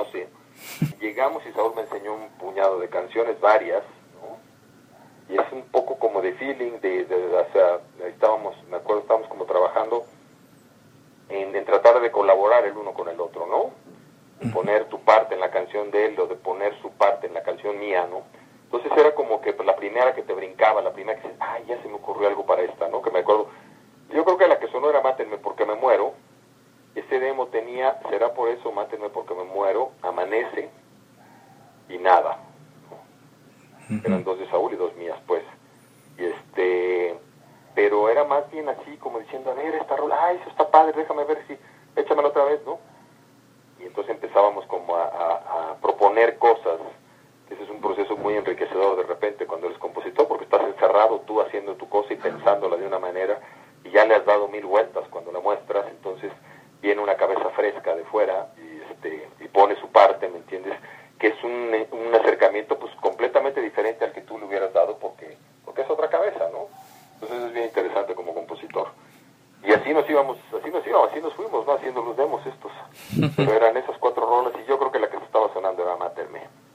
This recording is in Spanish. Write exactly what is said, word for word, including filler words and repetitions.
no sé. Llegamos y Saúl me enseñó un puñado de canciones, varias, ¿no? Y es un poco como de feeling, de, de, de o sea, estábamos, me acuerdo, estábamos como trabajando en, en tratar de colaborar el uno con el otro, ¿no? De poner tu parte en la canción de él o de poner su parte en la canción mía, ¿no? Entonces era como que pues, la primera que te brincaba, la primera que dices, ay, ya se me ocurrió algo para esta, ¿no? Que me acuerdo, yo creo que la que sonó era Mátenme porque me muero. Ese demo tenía, será por eso, Mátenme porque me muero, Amanece y Nada, ¿no? Uh-huh. Eran dos de Saúl y dos mías, pues. Y este, pero era más bien así, como diciendo, a ver, esta rola, ay, eso está padre, déjame ver si, échamela otra vez, ¿no? Y entonces empezábamos como a, a, a proponer cosas. Ese es un proceso muy enriquecedor de repente cuando eres compositor, porque estás encerrado tú haciendo tu cosa y pensándola de una manera, y ya le has dado mil vueltas cuando la muestras, entonces viene una cabeza fresca de fuera y, este, y pone su parte, ¿me entiendes? Que es un, un acercamiento pues completamente diferente al que tú le hubieras dado porque, porque es otra cabeza, ¿no? Entonces es bien interesante como compositor. Y así nos íbamos, así nos íbamos, así nos fuimos, ¿no? Haciendo los demos estos. Pero eran esas